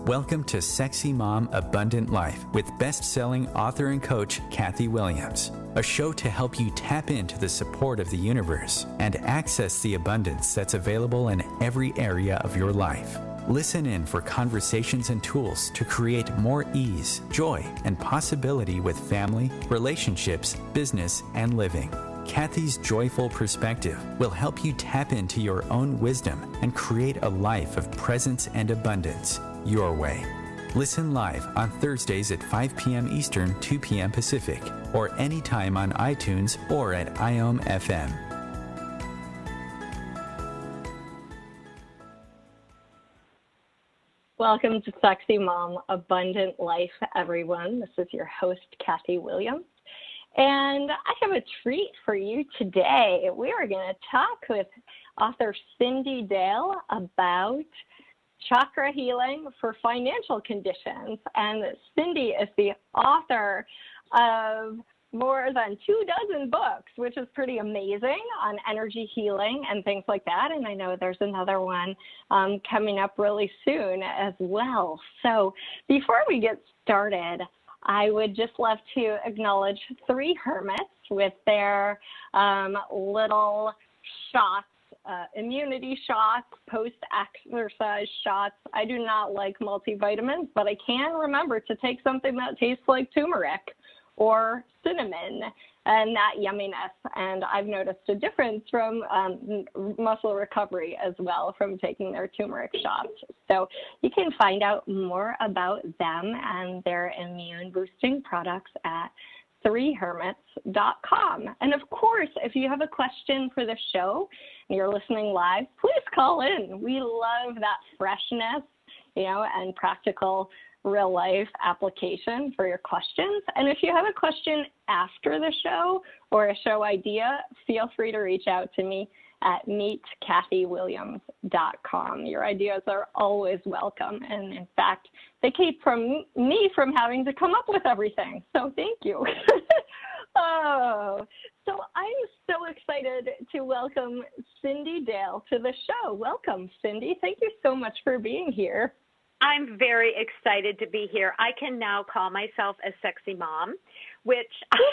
Welcome to Sexy Mom Abundant Life with best-selling author and coach Kathy Williams, a show to help you tap into the support of the universe and access the abundance that's available in every area of your life. Listen in for conversations and tools to create more ease, joy, and possibility with family, relationships, business, and living. Kathy's joyful perspective will help you tap into your own wisdom and create a life of presence and abundance your way. Listen live on Thursdays at 5 p.m. Eastern, 2 p.m. Pacific, or anytime on iTunes or at IOM FM. Welcome to Sexy Mom Abundant Life, everyone. This is your host, Kathy Williams. And I have a treat for you today. We are going to talk with author Cyndi Dale about chakra healing for financial conditions. And Cyndi is the author of more than 24 books, which is pretty amazing, on energy healing and things like that. And I know there's another one coming up really soon as well. So before we get started, I would just love to acknowledge 3 hermits with their little shots, immunity shots, post-exercise shots. I do not like multivitamins, but I can remember to take something that tastes like turmeric or cinnamon and that yumminess. And I've noticed a difference from muscle recovery as well from taking their turmeric shots. So you can find out more about them and their immune boosting products at 3hermits.com. And of course, if you have a question for the show and you're listening live, please call in. We love that freshness, and practical real life application for your questions. And if you have a question after the show or a show idea, feel free to reach out to me at meetkathywilliams.com. Your ideas are always welcome. And in fact, they keep me from having to come up with everything. So thank you. So I'm so excited to welcome Cyndi Dale to the show. Welcome, Cyndi. Thank you so much for being here. I'm very excited to be here. I can now call myself a sexy mom, which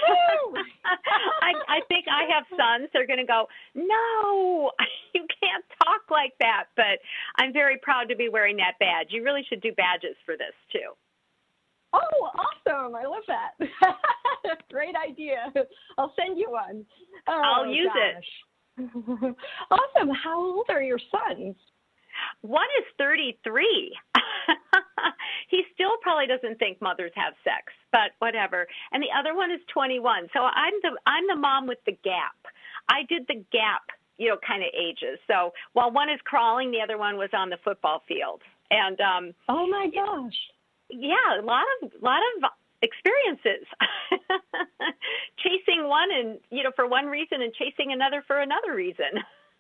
I think I have sons. They're going to go, no, you can't talk like that. But I'm very proud to be wearing that badge. You really should do badges for this, too. Oh, awesome. I love that. Great idea. I'll send you one. I'll use it. Awesome. How old are your sons? One is 33. He still probably doesn't think mothers have sex, but whatever. And the other one is 21. So I'm the mom with the gap. I did the gap, kind of ages. So while one is crawling, the other one was on the football field. And oh my gosh. Yeah, a lot of experiences. Chasing one and for one reason and chasing another for another reason.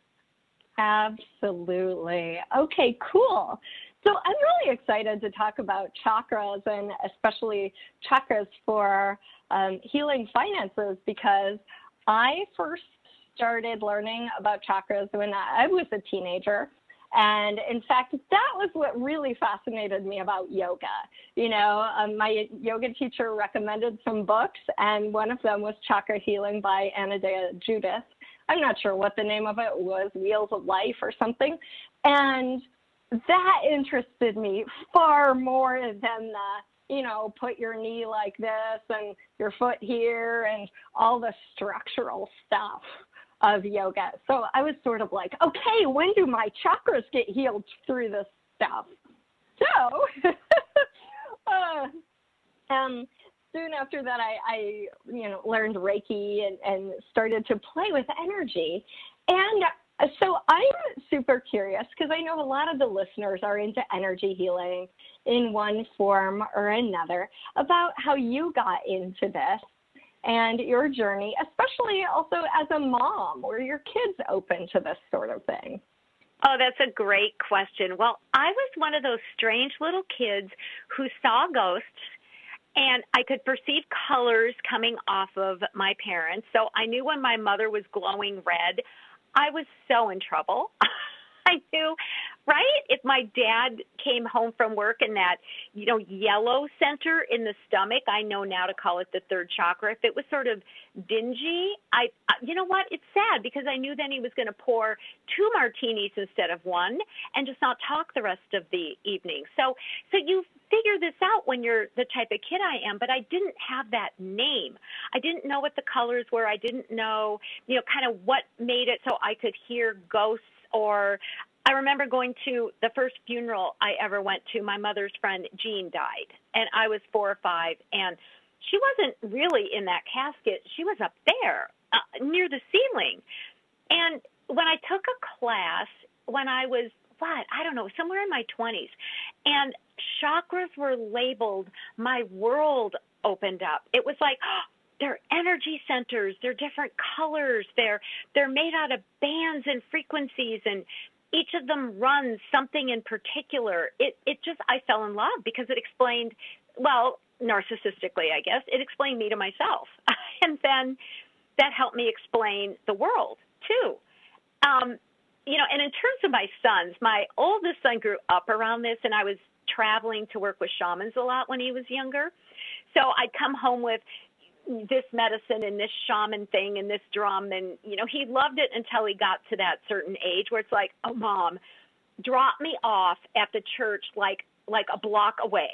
Absolutely. Okay, cool. So I'm really excited to talk about chakras and especially chakras for healing finances because I first started learning about chakras when I was a teenager. And in fact, that was what really fascinated me about yoga. My yoga teacher recommended some books, and one of them was Chakra Healing by Anodea Judith. I'm not sure what the name of it was, Wheels of Life or something. And that interested me far more than the, put your knee like this and your foot here and all the structural stuff of yoga. So I was sort of like, okay, when do my chakras get healed through this stuff? So soon after that, I learned Reiki and started to play with energy. And so I'm super curious because I know a lot of the listeners are into energy healing in one form or another about how you got into this and your journey, especially also as a mom. Were your kids open to this sort of thing? Oh, that's a great question. Well, I was one of those strange little kids who saw ghosts, and I could perceive colors coming off of my parents. So I knew when my mother was glowing red, I was so in trouble. I knew right? If my dad came home from work and that, yellow center in the stomach, I know now to call it the third chakra. If it was sort of dingy, you know what? It's sad because I knew then he was going to pour 2 martinis instead of 1 and just not talk the rest of the evening. So you figure this out when you're the type of kid I am, but I didn't have that name. I didn't know what the colors were. I didn't know, kind of what made it so I could hear ghosts. Or I remember going to the first funeral I ever went to. My mother's friend, Jean, died, and I was 4 or 5, and she wasn't really in that casket. She was up there near the ceiling. And when I took a class when I was, somewhere in my 20s, and chakras were labeled, my world opened up. It was like, they're energy centers, they're different colors, they're made out of bands and frequencies, and each of them runs something in particular. I fell in love because it explained, well, narcissistically, I guess, it explained me to myself. And then that helped me explain the world, too. And in terms of my sons, my oldest son grew up around this, and I was traveling to work with shamans a lot when he was younger. So I'd come home with this medicine and this shaman thing and this drum, and, he loved it until he got to that certain age where it's like, oh, Mom, drop me off at the church like a block away.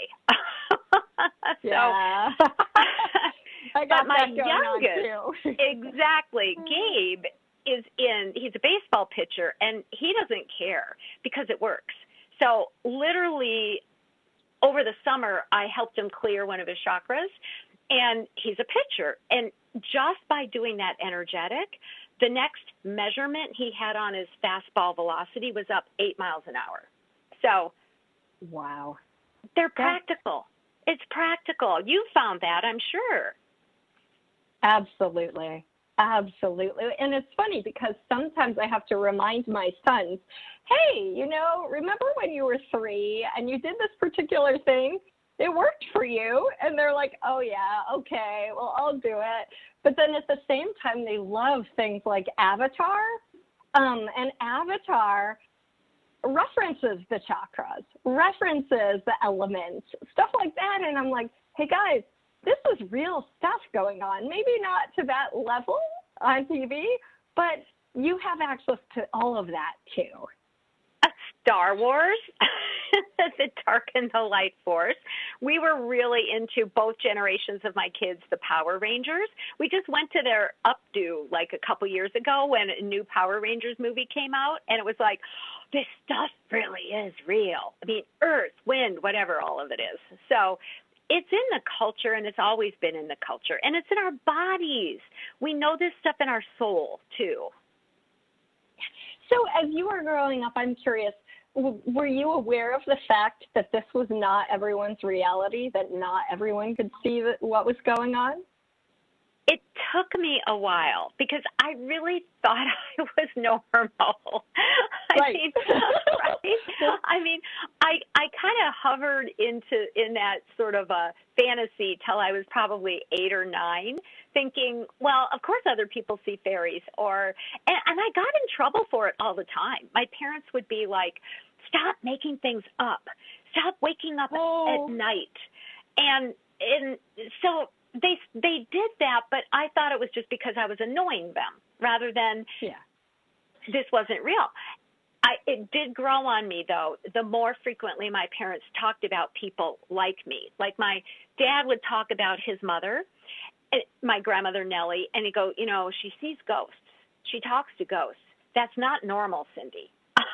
Yeah. I got my that going youngest, on too. Exactly, Gabe he's a baseball pitcher, and he doesn't care because it works. So literally over the summer, I helped him clear one of his chakras, and he's a pitcher. And just by doing that energetic, the next measurement he had on his fastball velocity was up 8 miles an hour. So wow. They're practical. It's practical. You found that, I'm sure. Absolutely. Absolutely. And it's funny because sometimes I have to remind my sons, hey, remember when you were 3 and you did this particular thing? It worked for you. And they're like, oh, yeah, okay, well, I'll do it. But then at the same time, they love things like Avatar. And Avatar references the chakras, references the elements, stuff like that. And I'm like, hey, guys, this is real stuff going on. Maybe not to that level on TV, but you have access to all of that too. Star Wars, The Dark and the Light Force. We were really into both generations of my kids, the Power Rangers. We just went to their updo like a couple years ago when a new Power Rangers movie came out, and it was like, this stuff really is real. I mean, earth, wind, whatever all of it is. So it's in the culture, and it's always been in the culture, and it's in our bodies. We know this stuff in our soul, too. So as you were growing up, I'm curious, were you aware of the fact that this was not everyone's reality, that not everyone could see what was going on? It took me a while because I really thought I was normal. Right. I kind of hovered in that sort of a fantasy till I was probably 8 or 9, thinking, well, of course other people see fairies, and I got in trouble for it all the time. My parents would be like, stop making things up. Stop waking up at night. And so they did that, but I thought it was just because I was annoying them rather than this wasn't real. It did grow on me, though, the more frequently my parents talked about people like me. Like my dad would talk about his mother, my grandmother Nellie, and he'd go, she sees ghosts. She talks to ghosts. That's not normal, Cindy.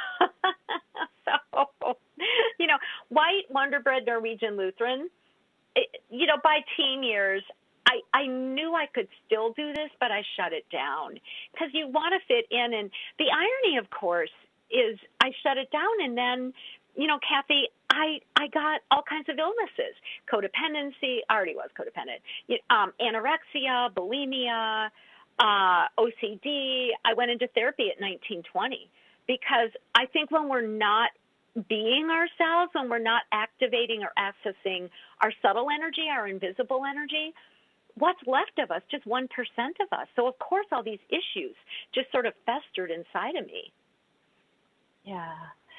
So, white, wonder-bred Norwegian Lutheran, by teen years, I knew I could still do this, but I shut it down because you want to fit in. And the irony, of course, is I shut it down, and then, Kathy, I got all kinds of illnesses. Codependency, I already was codependent, anorexia, bulimia, OCD. I went into therapy at 19, 20 because I think when we're not being ourselves, when we're not activating or accessing our subtle energy, our invisible energy, what's left of us? Just 1% of us. So, of course, all these issues just sort of festered inside of me. Yeah.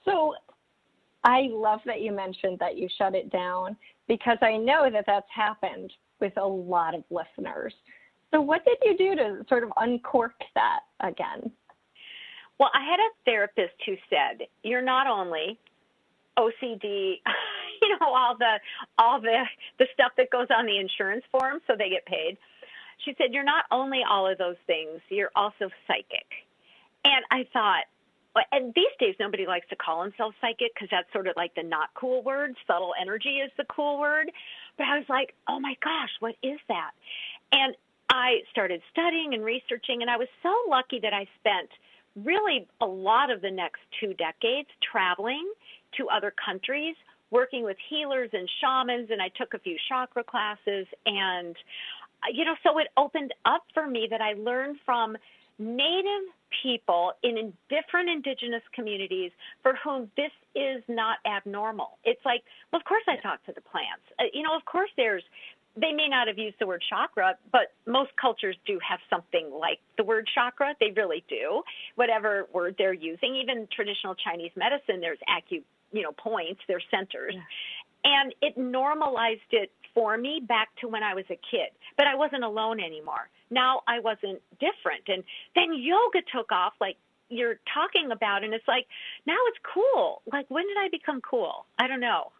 So I love that you mentioned that you shut it down, because I know that that's happened with a lot of listeners. So what did you do to sort of uncork that again? Well, I had a therapist who said, you're not only OCD, all the stuff that goes on the insurance form so they get paid. She said, you're not only all of those things, you're also psychic. And I thought, and these days nobody likes to call themselves psychic because that's sort of like the not cool word. Subtle energy is the cool word. But I was like, oh my gosh, what is that? And I started studying and researching, and I was so lucky that I spent really a lot of the next 2 decades traveling to other countries, working with healers and shamans, and I took a few chakra classes. And, so it opened up for me that I learned from Native people in different indigenous communities for whom this is not abnormal. It's like, well, of course I talk to the plants. Of course they may not have used the word chakra, but most cultures do have something like the word chakra. They really do, whatever word they're using. Even traditional Chinese medicine, there's points, there's centers. Yeah. And it normalized it for me back to when I was a kid. But I wasn't alone anymore. Now I wasn't different. And then yoga took off like you're talking about, and it's like, now it's cool. Like, when did I become cool? I don't know.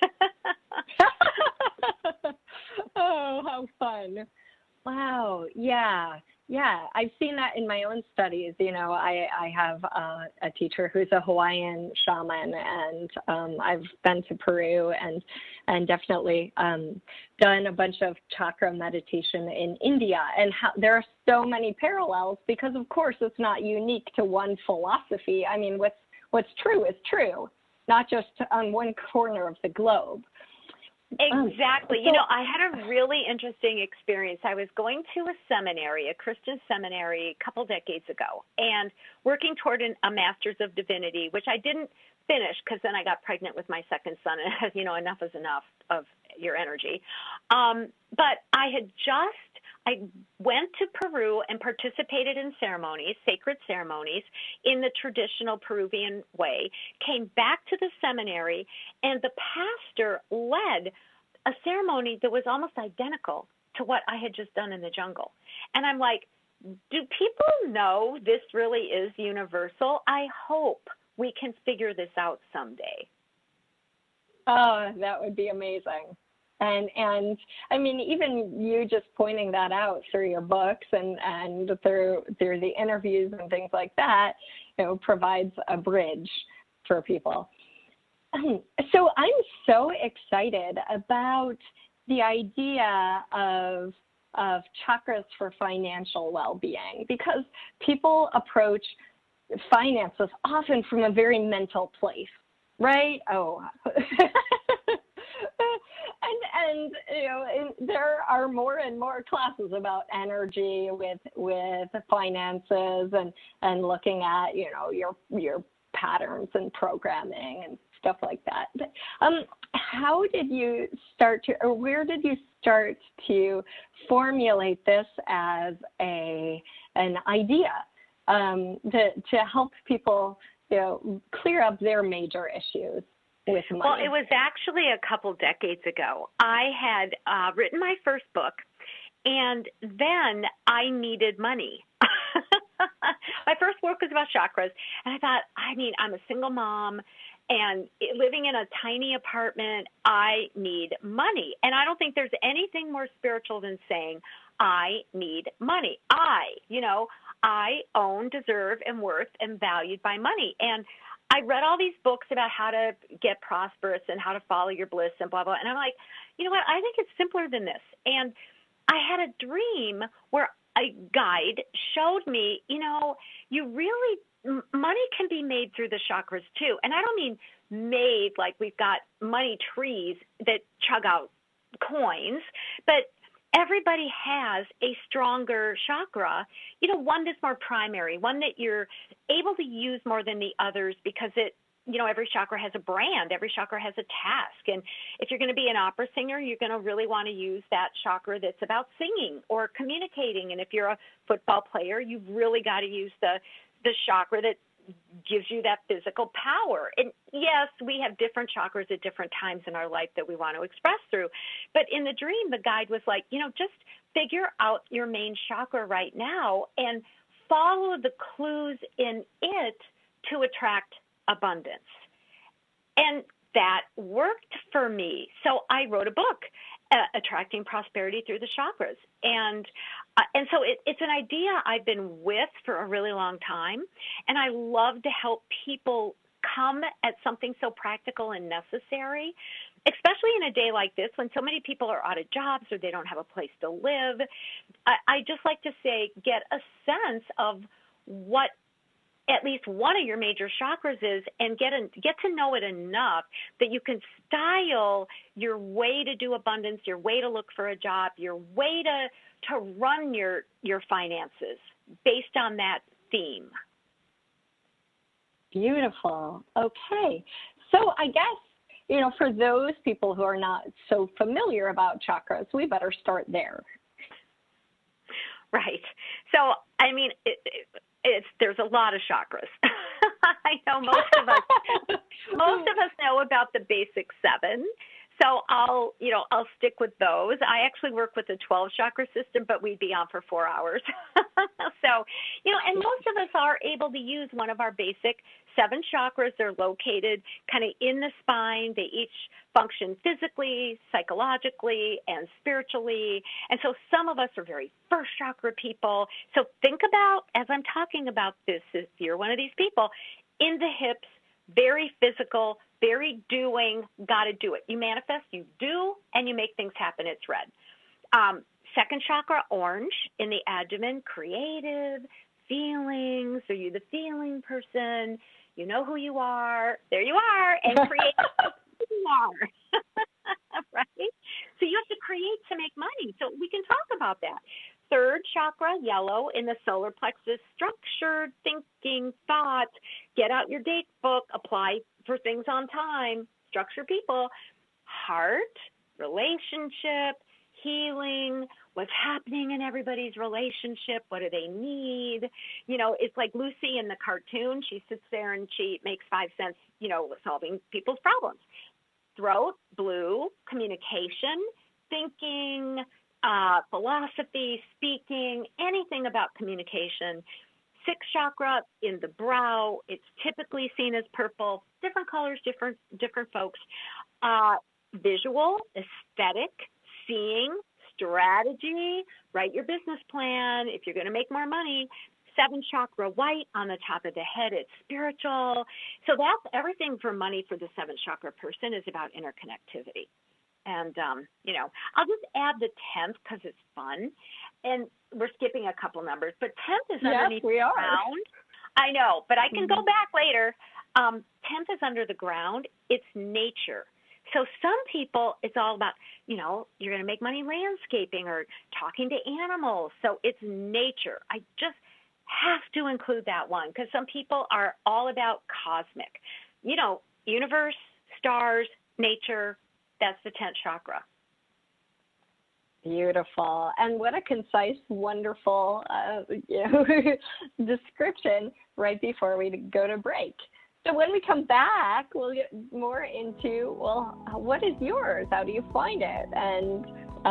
Oh, how fun. Wow. Yeah. I've seen that in my own studies. I have a teacher who's a Hawaiian shaman, and I've been to Peru and definitely done a bunch of chakra meditation in India. And there are so many parallels because, of course, it's not unique to one philosophy. I mean, what's true is true, not just on one corner of the globe. Exactly. I had a really interesting experience. I was going to a seminary, a Christian seminary, a couple decades ago, and working toward a Master's of Divinity, which I didn't finish because then I got pregnant with my second son, and enough is enough of your energy. But I went to Peru and participated in ceremonies, sacred ceremonies, in the traditional Peruvian way, came back to the seminary, and the pastor led a ceremony that was almost identical to what I had just done in the jungle. And I'm like, do people know this really is universal? I hope we can figure this out someday. Oh, that would be amazing. And I mean, even you just pointing that out through your books and through the interviews and things like that, provides a bridge for people. So I'm so excited about the idea of chakras for financial well-being, because people approach finances often from a very mental place, right? Oh. And there are more and more classes about energy with finances and looking at your patterns and programming and stuff like that. How did you start or where did you start to formulate this as an idea to help people clear up their major issues with money? Well, it was actually a couple decades ago. I had written my first book, and then I needed money. My first work was about chakras, and I thought, I'm a single mom, and living in a tiny apartment, I need money. And I don't think there's anything more spiritual than saying, I need money. I own, deserve, and worth, and valued by money. And I read all these books about how to get prosperous and how to follow your bliss and blah, blah. And I'm like, you know what? I think it's simpler than this. And I had a dream where a guide showed me, money can be made through the chakras too. And I don't mean made like we've got money trees that chug out coins, but everybody has a stronger chakra, one that's more primary, one that you're able to use more than the others because every chakra has a brand, every chakra has a task. And if you're going to be an opera singer, you're going to really want to use that chakra that's about singing or communicating. And if you're a football player, you've really got to use the chakra that gives you that physical power. And yes, we have different chakras at different times in our life that we want to express through. But in the dream, the guide was like, just figure out your main chakra right now and follow the clues in it to attract abundance. And that worked for me. So I wrote a book, Attracting Prosperity Through the Chakras. And so it's an idea I've been with for a really long time. And I love to help people come at something so practical and necessary, especially in a day like this when so many people are out of jobs or they don't have a place to live. I just like to say, get a sense of what at least one of your major chakras is, and get to know it enough that you can style your way to do abundance, your way to look for a job, your way to run your finances based on that theme. Beautiful. Okay. So I guess, for those people who are not so familiar about chakras, we better start there. Right. So, I mean, there's a lot of chakras. I know most of us know about the basic 7. So I'll stick with those. I actually work with the 12 chakra system, but we'd be on for 4 hours. So, and most of us are able to use one of our basic 7 chakras. They're located kind of in the spine. They each function physically, psychologically, and spiritually. And so some of us are very first chakra people. So think about, as I'm talking about this, if you're one of these people, in the hips, very physical, very doing, got to do it. You manifest, you do, and you make things happen. It's red. Second chakra, orange, in the abdomen, creative, feelings. Are you the feeling person? You know who you are. There you are. And creative, who you are. Right? So you have to create to make money. So we can talk about that. Third chakra, yellow, in the solar plexus, structured thinking, thought, get out your date book, apply for things on time, structure people. Heart, relationship, healing, what's happening in everybody's relationship, what do they need? It's like Lucy in the cartoon. She sits there and she makes 5 cents, solving people's problems. Throat, blue, communication, thinking, philosophy, speaking, anything about communication. Sixth chakra in the brow. It's typically seen as purple. Different colors, different folks. Visual, aesthetic, seeing, strategy. Write your business plan if you're going to make more money. 7th chakra, white on the top of the head. It's spiritual. So that's everything for money for the 7th chakra person is about interconnectivity. And, I'll just add the 10th because it's fun. And we're skipping a couple numbers, but 10th is underneath the ground. I know, but I can go back later. 10th is under the ground. It's nature. So some people, it's all about, you're going to make money landscaping or talking to animals. So it's nature. I just have to include that one because some people are all about cosmic. Universe, stars, nature. That's the 10th chakra. Beautiful. And what a concise, wonderful description right before we go to break. So when we come back, we'll get more into, what is yours? How do you find it? And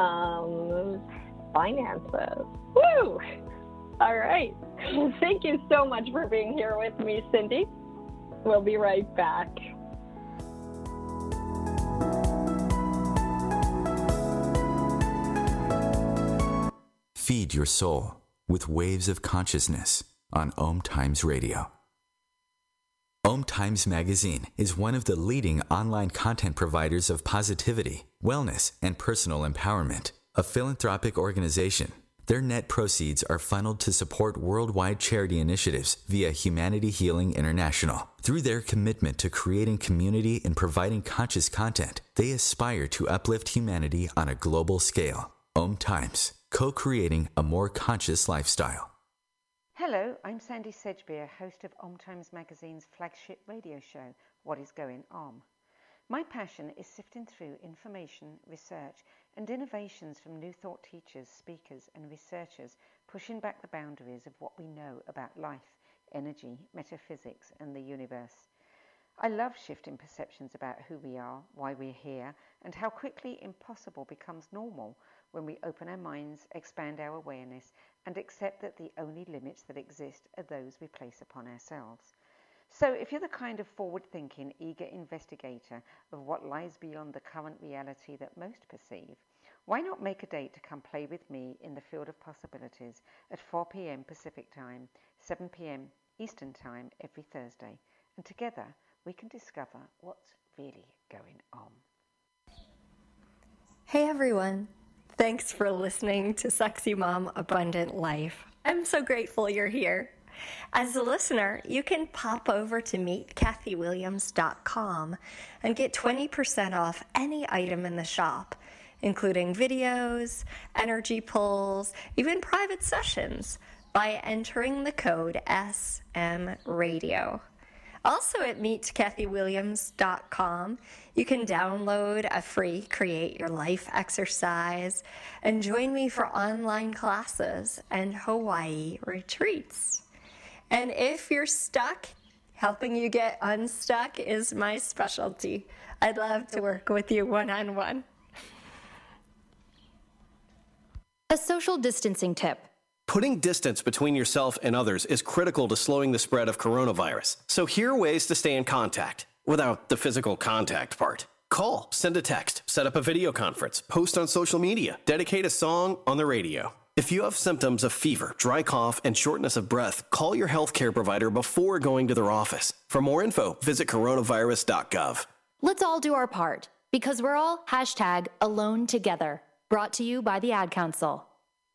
finances. Woo! All right. Thank you so much for being here with me, Cindy. We'll be right back. Feed your soul with waves of consciousness on Om Times Radio. Om Times Magazine is one of the leading online content providers of positivity, wellness, and personal empowerment. A philanthropic organization, their net proceeds are funneled to support worldwide charity initiatives via Humanity Healing International. Through their commitment to creating community and providing conscious content, they aspire to uplift humanity on a global scale. Om Times, co-creating a more conscious lifestyle. Hello, I'm Sandy Sedgbeer, host of Om Times Magazine's flagship radio show, What is Going Om. My passion is sifting through information, research, and innovations from new thought teachers, speakers, and researchers, pushing back the boundaries of what we know about life, energy, metaphysics, and the universe. I love shifting perceptions about who we are, why we're here, and how quickly impossible becomes normal when we open our minds, expand our awareness, and accept that the only limits that exist are those we place upon ourselves. So if you're the kind of forward-thinking, eager investigator of what lies beyond the current reality that most perceive, why not make a date to come play with me in the field of possibilities at 4 p.m. Pacific Time, 7 p.m. Eastern Time every Thursday, and together we can discover what's really going on. Hey everyone, thanks for listening to Sexy Mom Abundant Life. I'm so grateful you're here. As a listener, you can pop over to meetkathywilliams.com and get 20% off any item in the shop, including videos, energy pulls, even private sessions, by entering the code SMRadio. Also at meetkathywilliams.com, you can download a free Create Your Life exercise and join me for online classes and Hawaii retreats. And if you're stuck, helping you get unstuck is my specialty. I'd love to work with you one-on-one. A social distancing tip. Putting distance between yourself and others is critical to slowing the spread of coronavirus. So here are ways to stay in contact without the physical contact part. Call, send a text, set up a video conference, post on social media, dedicate a song on the radio. If you have symptoms of fever, dry cough, and shortness of breath, call your healthcare provider before going to their office. For more info, visit coronavirus.gov. Let's all do our part, because we're all #AloneTogether. Brought to you by the Ad Council.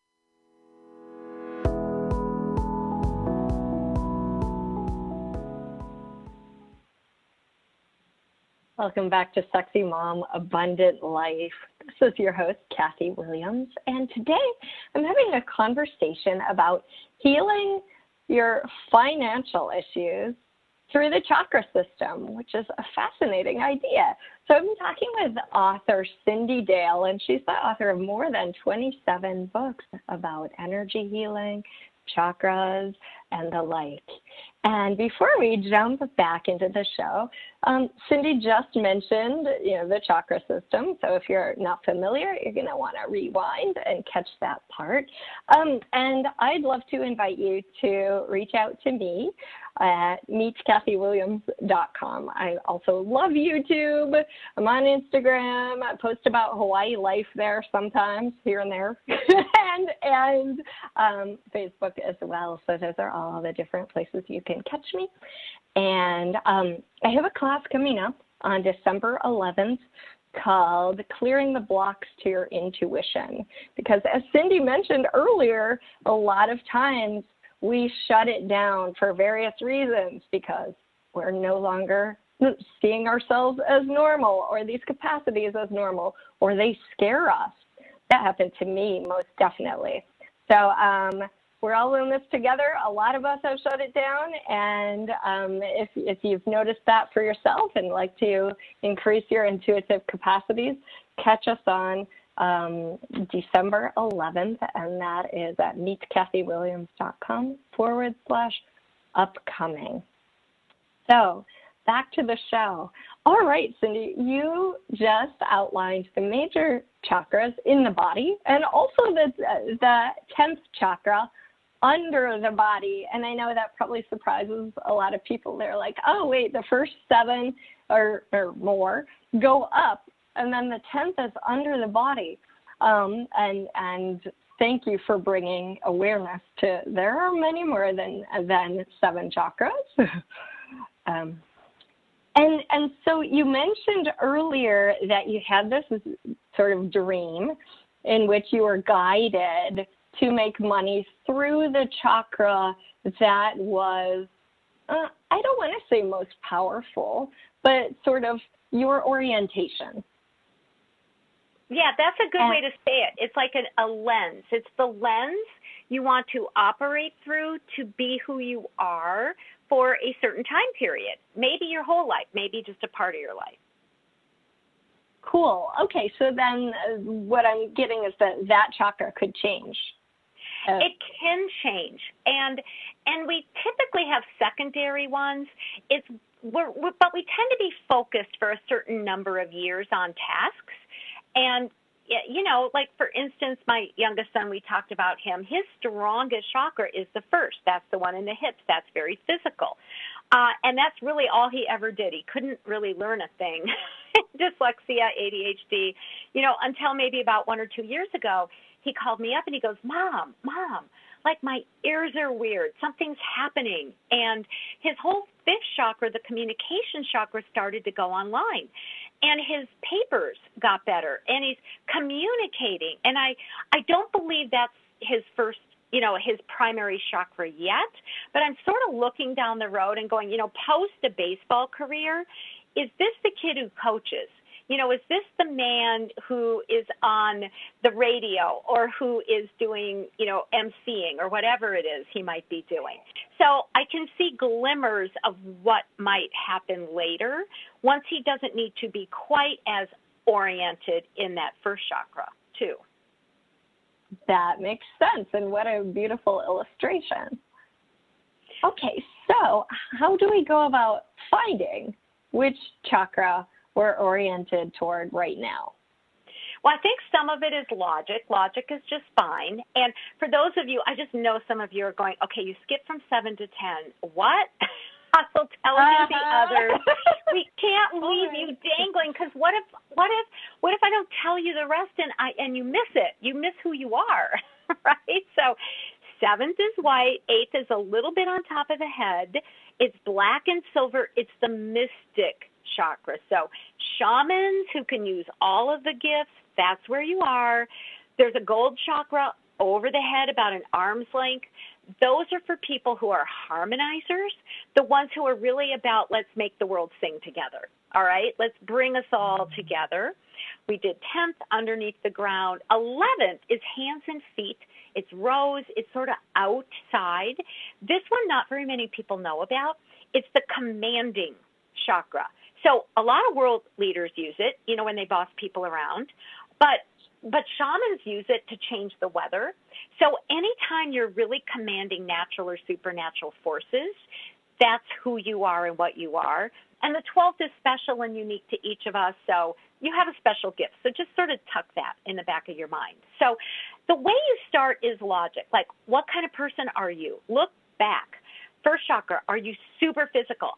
Welcome back to Sexy Mom Abundant Life. This is your host, Kathy Williams, and today I'm having a conversation about healing your financial issues through the chakra system, which is a fascinating idea. So I've been talking with author Cyndi Dale, and she's the author of more than 27 books about energy healing, chakras, and the like. And before we jump back into the show, Cyndi just mentioned, the chakra system. So if you're not familiar, you're going to want to rewind and catch that part. And I'd love to invite you to reach out to me at meetkathywilliams.com. I also love YouTube. I'm on Instagram. I post about Hawaii life there sometimes, here and there, and Facebook as well. So those are all the different places you can catch me. And I have a class coming up on December 11th called Clearing the Blocks to Your Intuition. Because as Cyndi mentioned earlier, a lot of times we shut it down for various reasons because we're no longer seeing ourselves as normal or these capacities as normal, or they scare us. That happened to me most definitely. So we're all in this together. A lot of us have shut it down, and if you've noticed that for yourself and like to increase your intuitive capacities, catch us on December 11th, and that is at meetkathywilliams.com/upcoming. So back to the show. All right, Cyndi, you just outlined the major chakras in the body and also the 10th chakra under the body. And I know that probably surprises a lot of people. They're like, oh, wait, the first 7 or more go up, and then the 10th is under the body. And thank you for bringing awareness to there are many more than 7 chakras. And so you mentioned earlier that you had this sort of dream in which you were guided to make money through the chakra that was, I don't want to say most powerful, but sort of your orientation. Yeah, that's a good way to say it. It's like a lens. It's the lens you want to operate through to be who you are for a certain time period. Maybe your whole life, maybe just a part of your life. Cool. Okay, so then what I'm getting is that chakra could change. It can change, and we typically have secondary ones. But we tend to be focused for a certain number of years on tasks, and like for instance, my youngest son, we talked about him. His strongest chakra is the first. That's the one in the hips. That's very physical, and that's really all he ever did. He couldn't really learn a thing. Dyslexia, ADHD, until maybe about 1 or 2 years ago, he called me up and he goes, Mom, like my ears are weird. Something's happening. And his whole fifth chakra, the communication chakra, started to go online. And his papers got better. And he's communicating. And I don't believe that's his first, his primary chakra yet. But I'm sort of looking down the road and going, post a baseball career, is this the kid who coaches? Is this the man who is on the radio or who is doing, emceeing or whatever it is he might be doing? So I can see glimmers of what might happen later once he doesn't need to be quite as oriented in that first chakra, too. That makes sense, and what a beautiful illustration. Okay, so how do we go about finding which chakra we're oriented toward right now? Well, I think some of it is logic. Logic is just fine. And for those of you, I just know some of you are going, okay, you skipped from 7 to 10. What? I'll tell you the others. We can't leave you dangling, because what if I don't tell you the rest and you miss it? You miss who you are, right? So 7th is white, 8th is a little bit on top of the head. It's black and silver. It's the mystic chakra. So shamans who can use all of the gifts, that's where you are. There's a gold chakra over the head, about an arm's length. Those are for people who are harmonizers, the ones who are really about let's make the world sing together. All right, let's bring us all together. We did 10th underneath the ground. 11th is hands and feet. It's rose. It's sort of outside. This one not very many people know about. It's the commanding chakra. So a lot of world leaders use it, when they boss people around. But shamans use it to change the weather. So anytime you're really commanding natural or supernatural forces, that's who you are and what you are. And the 12th is special and unique to each of us, so you have a special gift. So just sort of tuck that in the back of your mind. So the way you start is logic. Like, what kind of person are you? Look back. First chakra, are you super physical?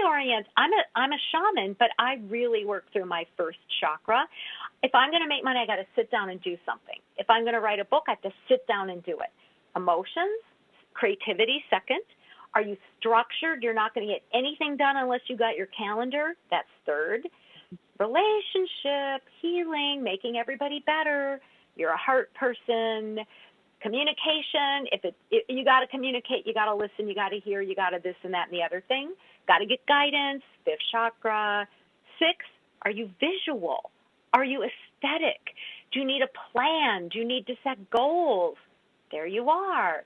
I'm a shaman, but I really work through my first chakra. If I'm going to make money, I got to sit down and do something. If I'm going to write a book, I have to sit down and do it. Emotions, creativity, second. Are you structured? You're not going to get anything done unless you got your calendar. That's third. Relationship, healing, making everybody better. You're a heart person. Communication, you got to communicate, you got to listen, you got to hear, you got to this and that and the other thing. Got to get guidance, fifth chakra. 6, are you visual? Are you aesthetic? Do you need a plan? Do you need to set goals? There you are.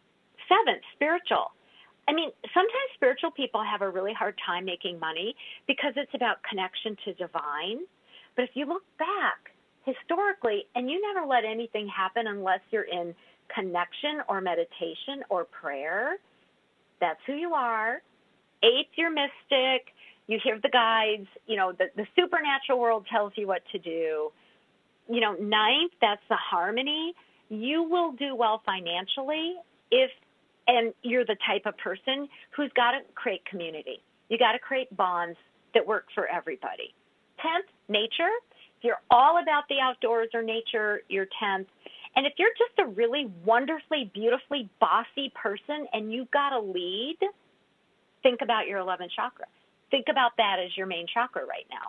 7, spiritual. I mean, sometimes spiritual people have a really hard time making money because it's about connection to divine. But if you look back, historically, and you never let anything happen unless you're in connection or meditation or prayer, that's who you are. 8th, you're mystic. You hear the guides. The supernatural world tells you what to do. 9th, that's the harmony. You will do well financially and you're the type of person who's got to create community. You got to create bonds that work for everybody. 10th, nature. You're all about the outdoors or nature, you're 10th. And if you're just a really wonderfully, beautifully bossy person and you've got to lead, think about your 11th chakra. Think about that as your main chakra right now.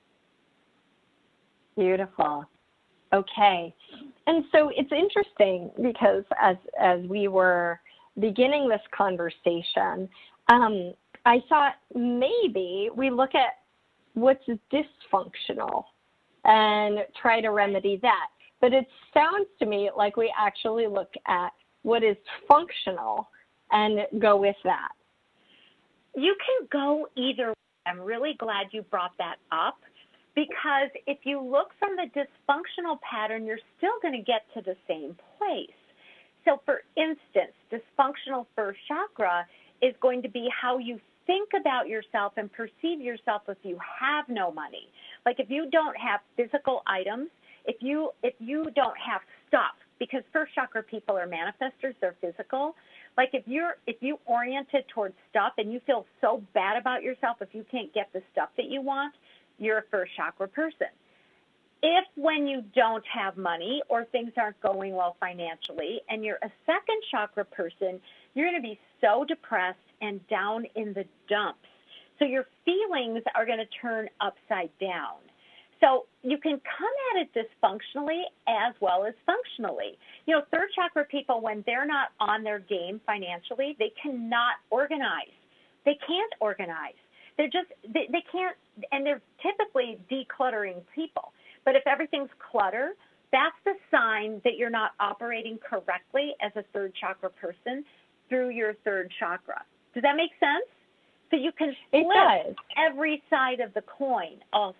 Beautiful. Okay. And so it's interesting because as we were beginning this conversation, I thought maybe we look at what's dysfunctional and try to remedy that. But it sounds to me like we actually look at what is functional and go with that. You can go either way. I'm really glad you brought that up, because if you look from the dysfunctional pattern, you're still going to get to the same place. So for instance, dysfunctional first chakra is going to be how you think about yourself and perceive yourself if you have no money. Like if you don't have physical items, if you don't have stuff, because first chakra people are manifestors, they're physical. Like if you oriented towards stuff and you feel so bad about yourself if you can't get the stuff that you want, you're a first chakra person. If when you don't have money or things aren't going well financially and you're a second chakra person, you're going to be so depressed and down in the dumps. So your feelings are going to turn upside down. So you can come at it dysfunctionally as well as functionally. You know, third chakra people, when they're not on their game financially, they cannot organize. They can't organize. They're just, they can't, and they're typically decluttering people. But if everything's clutter, that's the sign that you're not operating correctly as a third chakra person through your third chakra. Does that make sense? So you can flip every side of the coin also.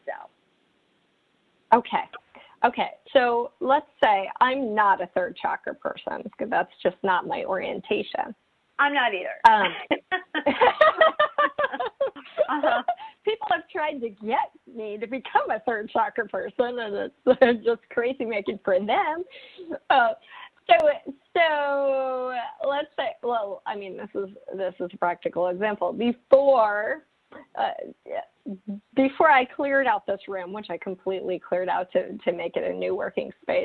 Okay. So let's say I'm not a third chakra person because that's just not my orientation. I'm not either. People have tried to get me to become a third chakra person, and it's just crazy making for them. So let's say, well, I mean, this is a practical example. Before I cleared out this room, which I completely cleared out to make it a new working space,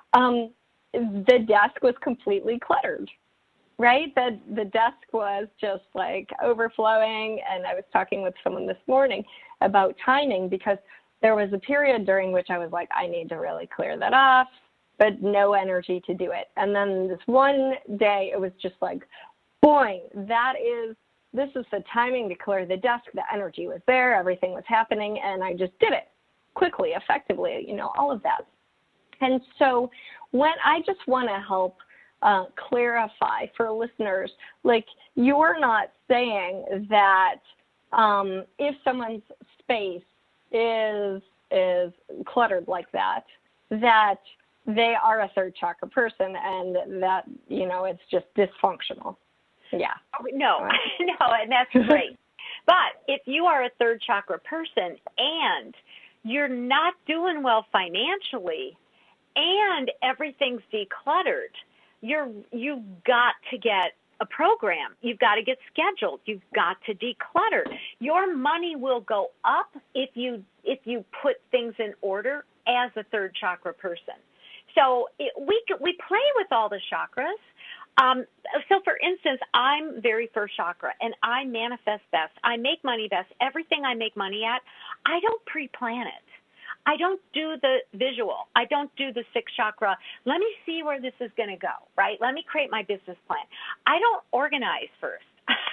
the desk was completely cluttered. Right? The desk was just like overflowing, and I was talking with someone this morning about timing because there was a period during which I was like, I need to really clear that off, but no energy to do it. And then this one day, it was just like, boing, this is the timing to clear the desk. The energy was there, everything was happening, and I just did it quickly, effectively, all of that. And so when I just want to help clarify for listeners, like you're not saying that if someone's space is cluttered like that they are a third chakra person and that, it's just dysfunctional. Yeah. No, and that's great. But if you are a third chakra person and you're not doing well financially and everything's decluttered, you've got to get a program. You've got to get scheduled. You've got to declutter. Your money will go up if you put things in order as a third chakra person. So we play with all the chakras. So for instance, I'm very first chakra and I manifest best. I make money best. Everything I make money at, I don't pre-plan it. I don't do the visual. I don't do the sixth chakra. Let me see where this is going to go, right? Let me create my business plan. I don't organize first,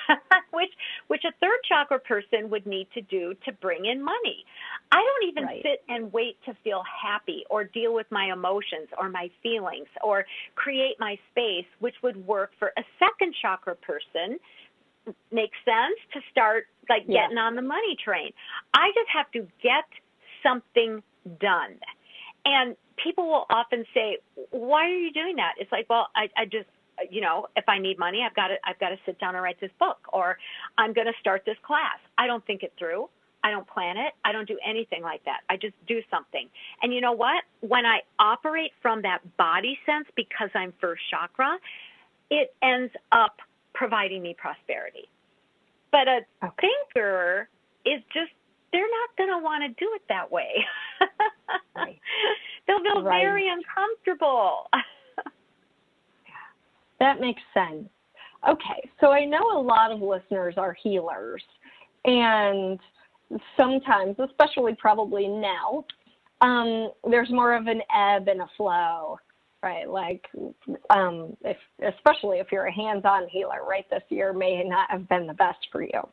which a third chakra person would need to do to bring in money. I don't even sit and wait to feel happy or deal with my emotions or my feelings or create my space, which would work for a second chakra person. Makes sense to start getting on the money train. I just have to get something done. And people will often say, why are you doing that? It's like, well, I just, if I need money, I've got to sit down and write this book, or I'm going to start this class. I don't think it through. I don't plan it. I don't do anything like that. I just do something. And you know what? When I operate from that body sense, because I'm first chakra, it ends up providing me prosperity. But a thinker is just, they're not going to want to do it that way. They'll feel very uncomfortable. That makes sense. Okay, so I know a lot of listeners are healers, and sometimes, especially probably now, there's more of an ebb and a flow, right? Like, especially if you're a hands-on healer, right? This year may not have been the best for you.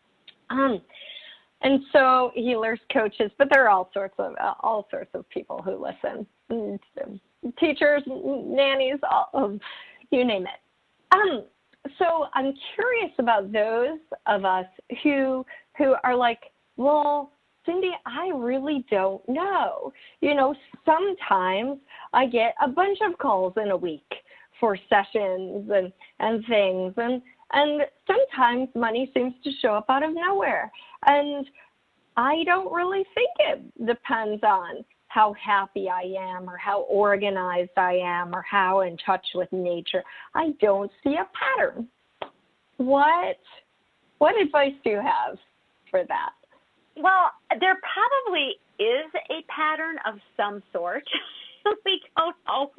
And so healers, coaches, but there are all sorts of people who listen, teachers, nannies, you name it. So I'm curious about those of us who are like, well, Cindy, I really don't know. Sometimes I get a bunch of calls in a week for sessions and things. And sometimes money seems to show up out of nowhere. And I don't really think it depends on how happy I am or how organized I am or how in touch with nature. I don't see a pattern. What advice do you have for that? Well, there probably is a pattern of some sort. We don't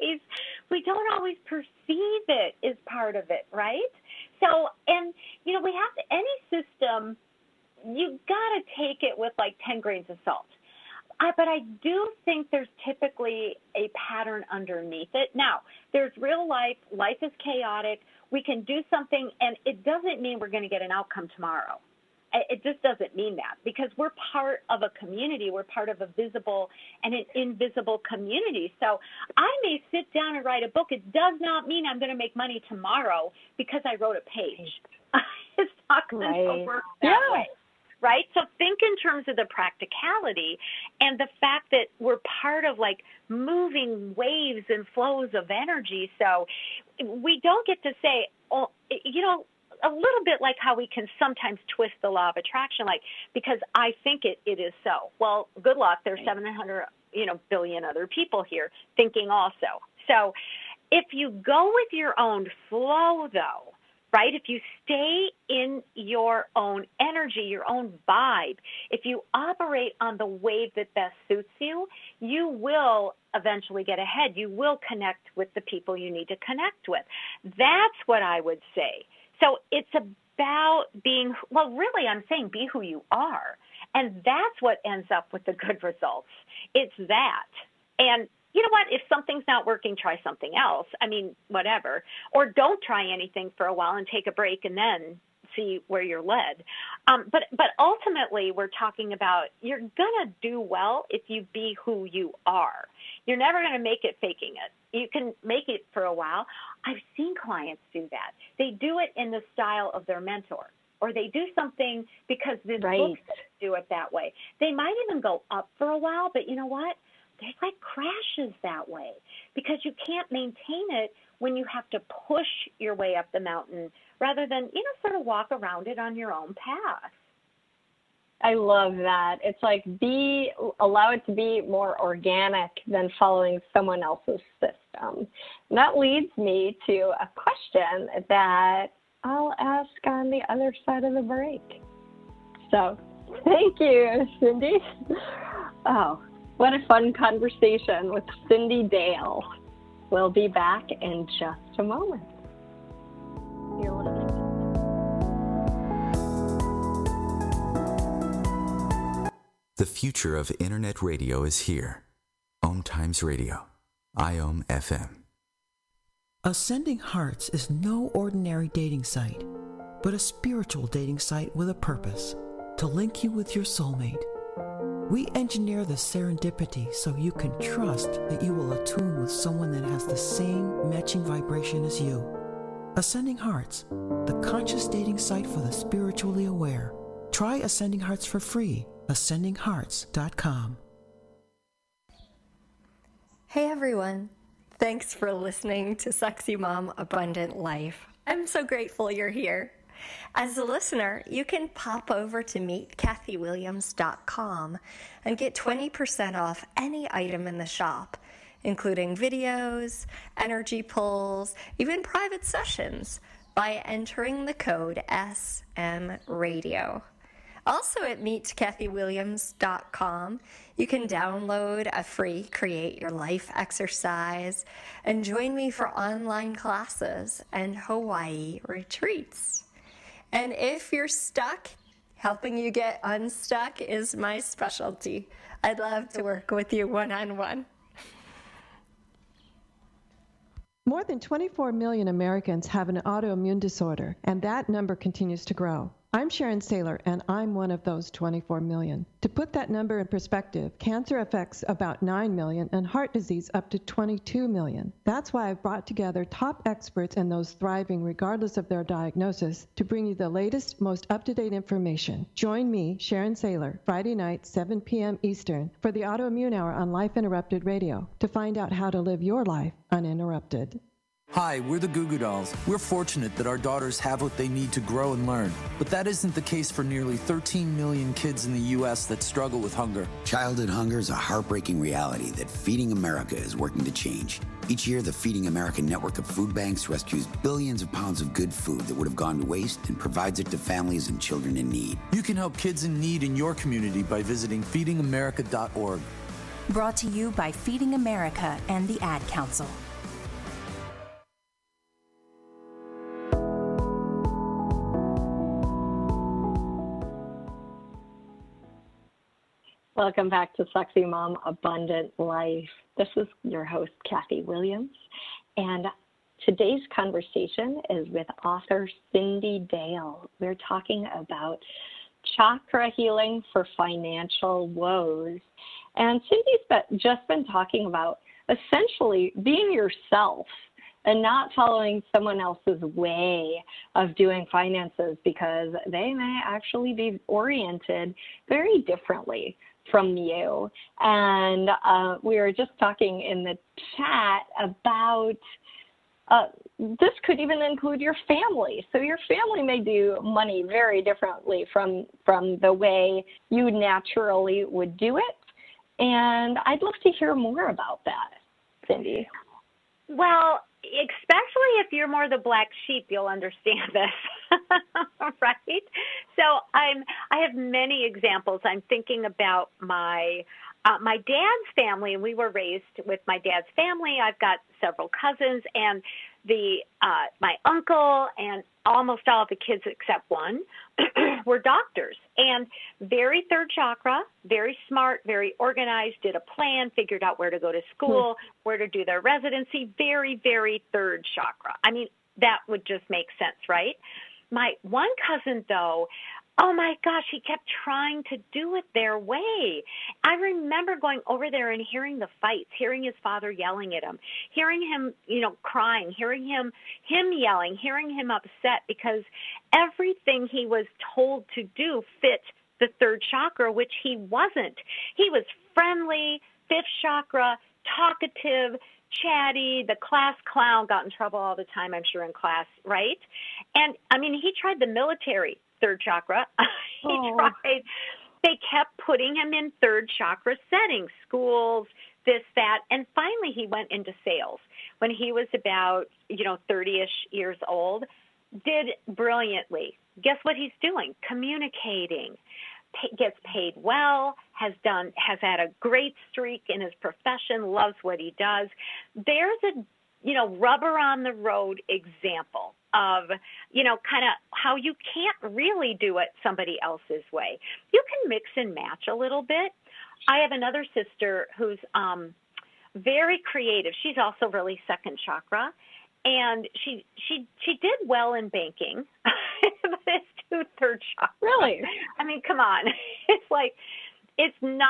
always perceive it as part of it, right? So, and we have to, any system, you got to take it with like 10 grains of salt. But I do think there's typically a pattern underneath it. Now, there's real life. Life is chaotic. We can do something, and it doesn't mean we're going to get an outcome tomorrow. It just doesn't mean that, because we're part of a community. We're part of a visible and an invisible community. So I may sit down and write a book. It does not mean I'm going to make money tomorrow because I wrote a page. It's not going to work that way. Right? So think in terms of the practicality and the fact that we're part of like moving waves and flows of energy. So we don't get to say, oh, a little bit like how we can sometimes twist the law of attraction, like, because I think it is so. Well, good luck. There's 700, billion other people here thinking also. So if you go with your own flow, though, right? If you stay in your own energy, your own vibe, if you operate on the wave that best suits you, you will eventually get ahead. You will connect with the people you need to connect with. That's what I would say. So it's about being, well, really, I'm saying be who you are. And that's what ends up with the good results. It's that. And you know what? If something's not working, try something else. I mean, whatever. Or don't try anything for a while and take a break and then see where you're led. But ultimately, we're talking about you're going to do well if you be who you are. You're never going to make it faking it. You can make it for a while. I've seen clients do that. They do it in the style of their mentor, or they do something because this book says do it that way. They might even go up for a while, but you know what? There's like crashes that way because you can't maintain it when you have to push your way up the mountain rather than, sort of walk around it on your own path. I love that. It's like allow it to be more organic than following someone else's system. And that leads me to a question that I'll ask on the other side of the break. So thank you, Cindy. Oh, what a fun conversation with Cindy Dale. We'll be back in just a moment. You're listening. The future of internet radio is here. Om Times Radio, IOM FM. Ascending Hearts is no ordinary dating site, but a spiritual dating site with a purpose, to link you with your soulmate. We engineer the serendipity so you can trust that you will attune with someone that has the same matching vibration as you. Ascending Hearts, the conscious dating site for the spiritually aware. Try Ascending Hearts for free. AscendingHearts.com. Hey everyone. Thanks for listening to Sexy Mom Abundant Life. I'm so grateful you're here. As a listener, you can pop over to meetkathywilliams.com and get 20% off any item in the shop, including videos, energy pulls, even private sessions, by entering the code SMRadio. Also at meetkathywilliams.com, you can download a free Create Your Life exercise and join me for online classes and Hawaii retreats. And if you're stuck, helping you get unstuck is my specialty. I'd love to work with you one-on-one. More than 24 million Americans have an autoimmune disorder, and that number continues to grow. I'm Sharon Saylor, and I'm one of those 24 million. To put that number in perspective, cancer affects about 9 million and heart disease up to 22 million. That's why I've brought together top experts and those thriving regardless of their diagnosis to bring you the latest, most up-to-date information. Join me, Sharon Saylor, Friday night, 7 p.m. Eastern, for the Autoimmune Hour on Life Interrupted Radio to find out how to live your life uninterrupted. Hi, we're the Goo Goo Dolls. We're fortunate that our daughters have what they need to grow and learn. But that isn't the case for nearly 13 million kids in the U.S. that struggle with hunger. Childhood hunger is a heartbreaking reality that Feeding America is working to change. Each year, the Feeding America network of food banks rescues billions of pounds of good food that would have gone to waste and provides it to families and children in need. You can help kids in need in your community by visiting feedingamerica.org. Brought to you by Feeding America and the Ad Council. Welcome back to Sexy Mom Abundant Life. This is your host, Kathy Williams, and today's conversation is with author Cyndi Dale. We're talking about chakra healing for financial woes. And Cyndi's just been talking about essentially being yourself and not following someone else's way of doing finances, because they may actually be oriented very differently from you. And we were just talking in the chat about this could even include your family. So your family may do money very differently from the way you naturally would do it. And I'd love to hear more about that, Cyndi. Well, especially if you're more the black sheep, you'll understand this, right? So I have many examples. I'm thinking about my dad's family, and we were raised with my dad's family. I've got several cousins, and my uncle and almost all of the kids except one were doctors, and very third chakra, very smart, very organized, did a plan, figured out where to go to school, where to do their residency, very, very third chakra. I mean, that would just make sense, right? My one cousin, though, oh my gosh, he kept trying to do it their way. I remember going over there and hearing the fights, hearing his father yelling at him, hearing him, crying, hearing him yelling, hearing him upset because everything he was told to do fit the third chakra, which he wasn't. He was friendly, fifth chakra, talkative, chatty, the class clown, got in trouble all the time, I'm sure, in class, right? And, I mean, he tried the military, third chakra. They kept putting him in third chakra settings, schools, this, that, and finally he went into sales when he was about, 30-ish years old, did brilliantly. Guess what he's doing? Communicating. Gets paid well, has had a great streak in his profession, loves what he does. There's a, rubber on the road example of, kind of how you can't really do it somebody else's way. You can mix and match a little bit. I have another sister who's very creative. She's also really second chakra, and she did well in banking, but it's too third chakra. Really? I mean, come on. It's like, it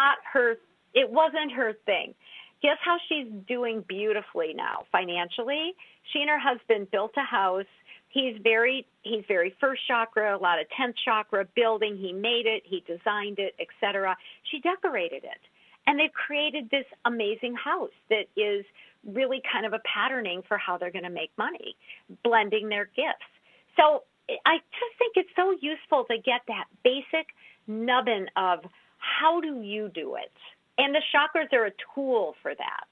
wasn't her thing. Guess how she's doing beautifully now financially? She and her husband built a house. He's very first chakra, a lot of 10th chakra building. He made it, he designed it, etc. She decorated it. And they've created this amazing house that is really kind of a patterning for how they're going to make money, blending their gifts. So I just think it's so useful to get that basic nubbin of how do you do it? And the chakras are a tool for that.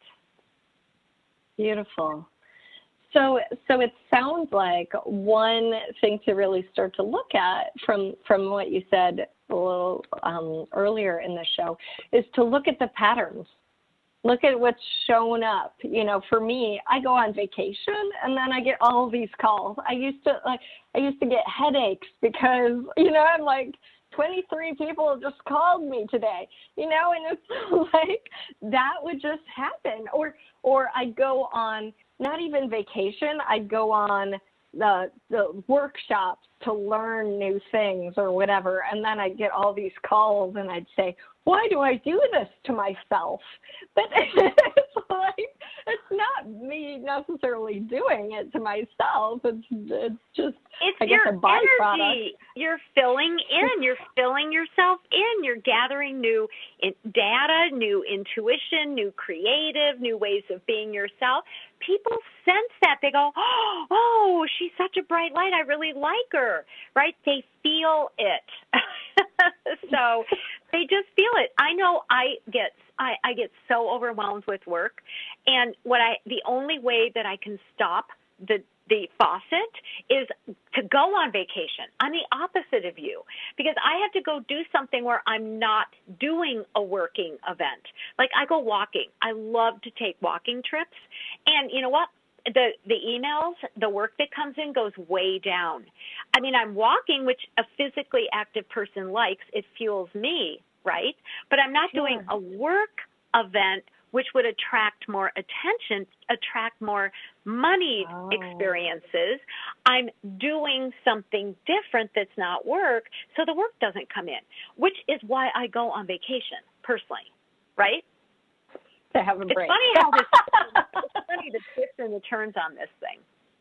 Beautiful. So it sounds like one thing to really start to look at from what you said a little earlier in the show is to look at the patterns. Look at what's shown up. For me, I go on vacation and then I get all these calls. I used to get headaches because, I'm like, 23 people just called me today, and it's like that would just happen. Or I'd go on, not even vacation, I'd go on the workshops to learn new things or whatever, and then I'd get all these calls and I'd say, why do I do this to myself? But it's like, it's not me necessarily doing it to myself. It's just, it's I guess, your a byproduct. energy. You're filling in. You're filling yourself in. You're gathering new data, new intuition, new creative, new ways of being yourself. People sense that. They go, oh, she's such a bright light. I really like her, right? They feel it. So they just feel it. I know I get so overwhelmed with work, and the only way that I can stop the faucet is to go on vacation. I'm the opposite of you, because I have to go do something where I'm not doing a working event. Like, I go walking. I love to take walking trips, and you know what? The emails, the work that comes in goes way down. I mean, I'm walking, which a physically active person likes. It fuels me, right? But I'm not doing a work event which would attract more attention, attract more money experiences. I'm doing something different that's not work, so the work doesn't come in, which is why I go on vacation personally, right? To have a break. It's funny how it's funny the twists and the turns on this thing.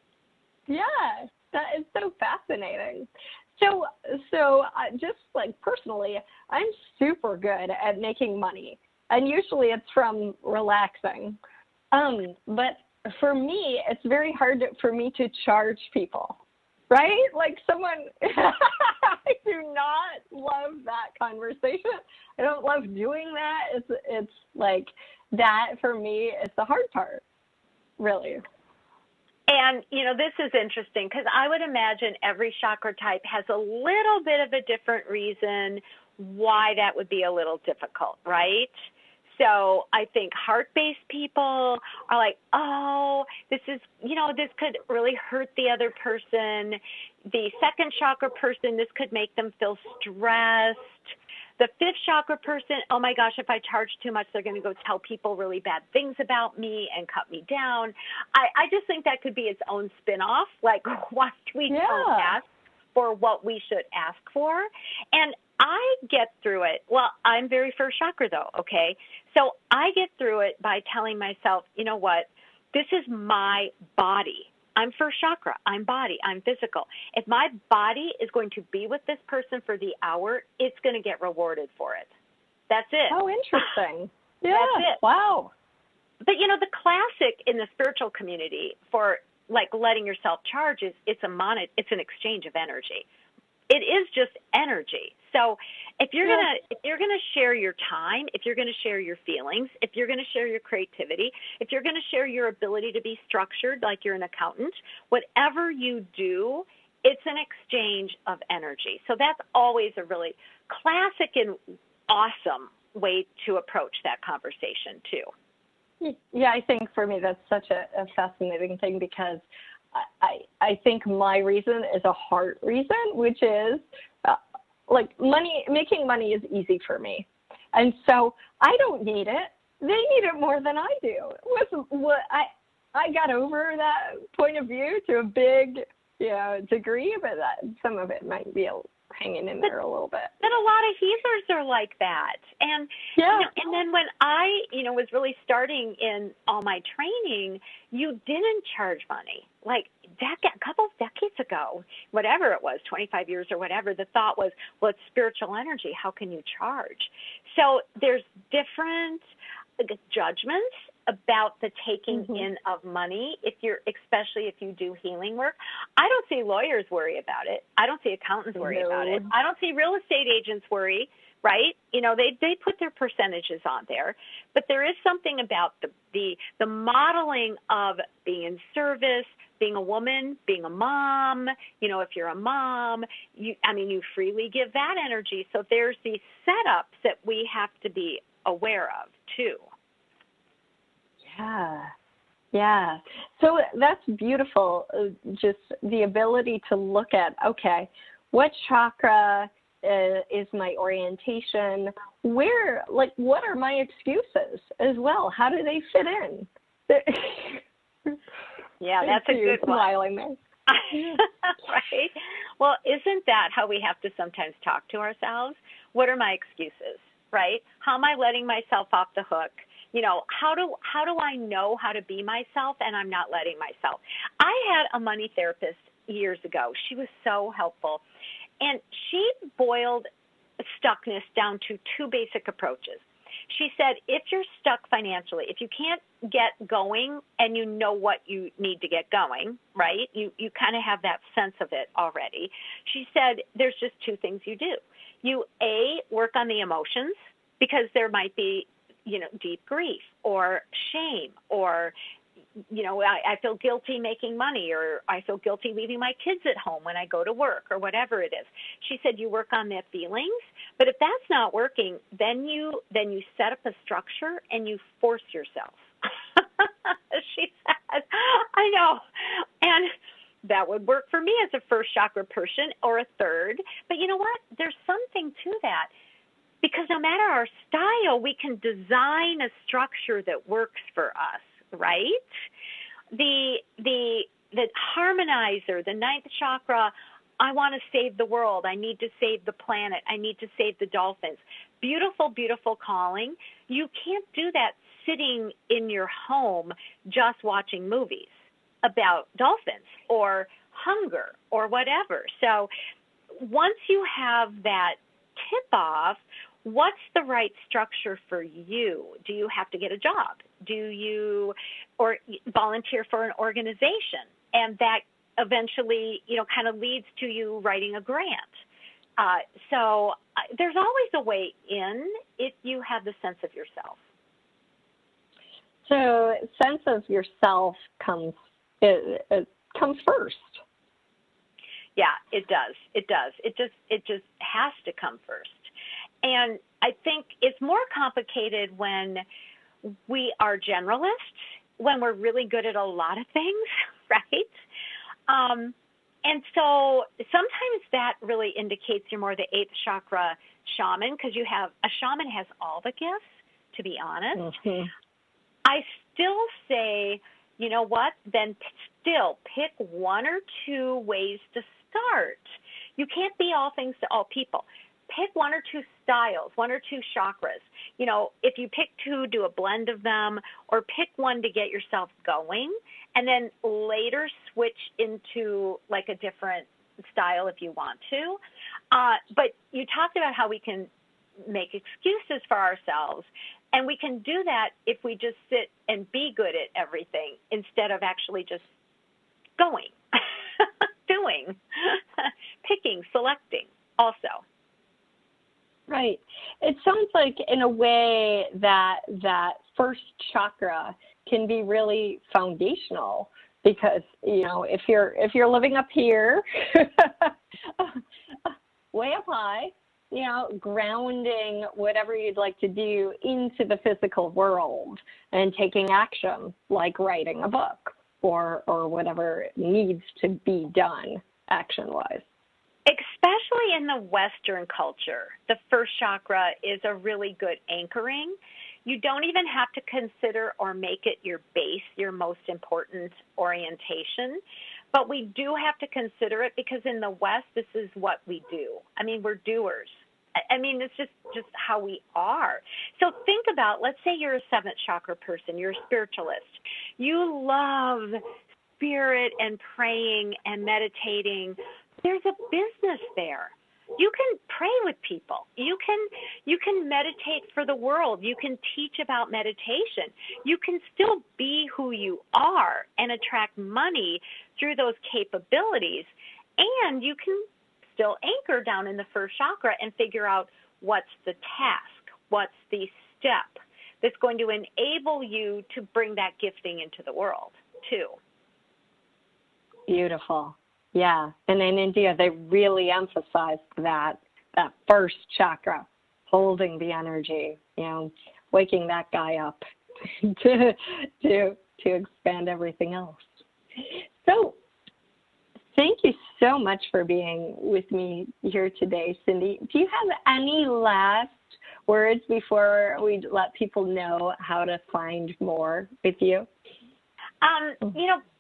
Yeah, that is so fascinating. So just like personally, I'm super good at making money, and usually it's from relaxing. But for me, it's very hard for me to charge people, right? Like someone, I do not love that conversation. I don't love doing that. It's like that for me is the hard part, really. And, you know, this is interesting because I would imagine every chakra type has a little bit of a different reason why that would be a little difficult, right? So I think heart-based people are like, oh, this is, you know, this could really hurt the other person. The second chakra person, this could make them feel stressed. The fifth chakra person, oh my gosh, if I charge too much, they're going to go tell people really bad things about me and cut me down. I just think that could be its own spin-off. Like, why we don't ask for what we should ask for. And I get through it. Well, I'm very first chakra though, okay? So I get through it by telling myself, you know what? This is my body. I'm first chakra. I'm body. I'm physical. If my body is going to be with this person for the hour, it's going to get rewarded for it. That's it. Oh, interesting. Yeah. That's it. Wow. But, you know, the classic in the spiritual community for, like, letting yourself charge is it's an exchange of energy. It is just energy. So if you're gonna share your time, if you're gonna share your feelings, if you're gonna share your creativity, if you're gonna share your ability to be structured like you're an accountant, whatever you do, it's an exchange of energy. So that's always a really classic and awesome way to approach that conversation too. Yeah, I think for me that's such a fascinating thing because I think my reason is a heart reason, which is like making money is easy for me. And so I don't need it. They need it more than I do. I got over that point of view to a big degree, but some of it might be hanging in there a little bit. But a lot of healers are like that. And you know, and then when I, was really starting in all my training, you didn't charge money. Like a couple of decades ago, whatever it was, 25 years or whatever, the thought was, well, it's spiritual energy. How can you charge? So there's different judgments about the taking in of money, especially if you do healing work. I don't see lawyers worry about it. I don't see accountants worry about it. I don't see real estate agents worry, right? They put their percentages on there, but there is something about the modeling of being in service, being a woman, being a mom. If you're a mom, you freely give that energy. So there's these setups that we have to be aware of too. Yeah. So that's beautiful. Just the ability to look at, okay, what chakra is my orientation? What are my excuses as well? How do they fit in? Yeah, that's a good one. Smiling there. Right? Well, isn't that how we have to sometimes talk to ourselves? What are my excuses, right? How am I letting myself off the hook? how do I know how to be myself and I'm not letting myself? I had a money therapist years ago. She was so helpful. And she boiled stuckness down to two basic approaches. She said, if you're stuck financially, if you can't get going and you know what you need to get going, right? You kind of have that sense of it already. She said, there's just two things you do. You, A, work on the emotions, because there might be, deep grief or shame or, I feel guilty making money, or I feel guilty leaving my kids at home when I go to work, or whatever it is. She said you work on their feelings, but if that's not working, then you set up a structure and you force yourself. She said, I know. And that would work for me as a first chakra person or a third. But you know what? There's something to that. Because no matter our style, we can design a structure that works for us, right? The harmonizer, the ninth chakra, I want to save the world. I need to save the planet. I need to save the dolphins. Beautiful, beautiful calling. You can't do that sitting in your home just watching movies about dolphins or hunger or whatever. So once you have that tip off, what's the right structure for you? Do you have to get a job? Do you or volunteer for an organization? And that eventually, kind of leads to you writing a grant. So there's always a way in if you have the sense of yourself. So sense of yourself comes first. Yeah, it does. It does. It just has to come first. And I think it's more complicated when we are generalists, when we're really good at a lot of things, right? And so sometimes that really indicates you're more the eighth chakra shaman, because a shaman has all the gifts, to be honest. Mm-hmm. I still say, you know what, then still pick one or two ways to start. You can't be all things to all people. Pick one or two styles, one or two chakras. If you pick two, do a blend of them, or pick one to get yourself going, and then later switch into like a different style if you want to. But you talked about how we can make excuses for ourselves, and we can do that if we just sit and be good at everything instead of actually just going, doing, picking, selecting also. Right. It sounds like in a way that first chakra can be really foundational, because, if you're living up here, way up high, grounding whatever you'd like to do into the physical world and taking action, like writing a book or whatever needs to be done action-wise. Especially in the Western culture, the first chakra is a really good anchoring. You don't even have to consider or make it your base, your most important orientation. But we do have to consider it, because in the West, this is what we do. I mean, we're doers. I mean, it's just how we are. So think about, let's say you're a seventh chakra person, you're a spiritualist. You love spirit and praying and meditating. There's a business there. You can pray with people. You can meditate for the world. You can teach about meditation. You can still be who you are and attract money through those capabilities. And you can still anchor down in the first chakra and figure out what's the task, what's the step that's going to enable you to bring that gifting into the world too. Beautiful. Yeah, and in India, they really emphasize that first chakra, holding the energy, waking that guy up to expand everything else. So thank you so much for being with me here today, Cindy. Do you have any last words before we let people know how to find more with you?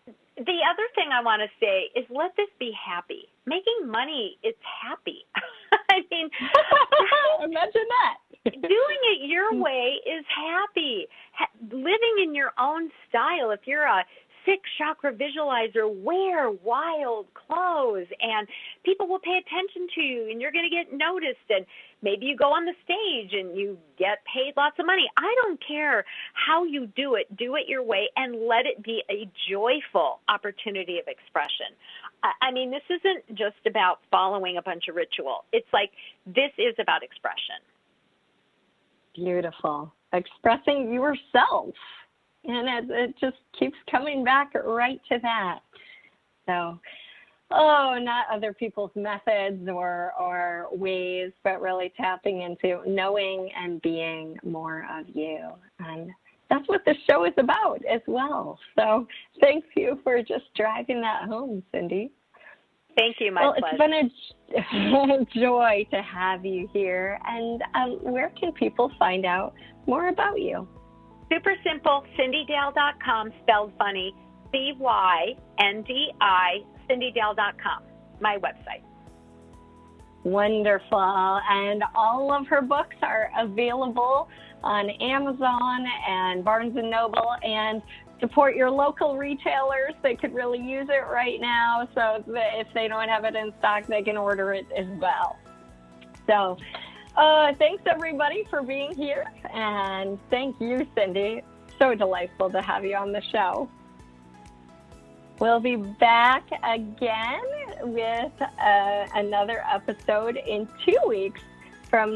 The other thing I want to say is let this be happy. Making money is happy. I mean, imagine that. Doing it your way is happy. Living in your own style. If you're a 6-chakra visualizer, wear wild clothes and people will pay attention to you and you're going to get noticed, and maybe you go on the stage and you get paid lots of money. I don't care how you do it your way and let it be a joyful opportunity of expression. I mean, this isn't just about following a bunch of ritual. It's like this is about expression. Beautiful. Expressing yourself. And it just keeps coming back right to that. So, not other people's methods or ways, but really tapping into knowing and being more of you. And that's what this show is about as well. So thank you for just driving that home, Cindy. Thank you, my pleasure. It's been a joy to have you here. And where can people find out more about you? Super simple, CindyDale.com, spelled funny, CYNDI, CindyDale.com, my website. Wonderful. And all of her books are available on Amazon and Barnes & Noble, and support your local retailers. They could really use it right now. So if they don't have it in stock, they can order it as well. So thanks, everybody, for being here. And thank you, Cindy. So delightful to have you on the show. We'll be back again with another episode in 2 weeks.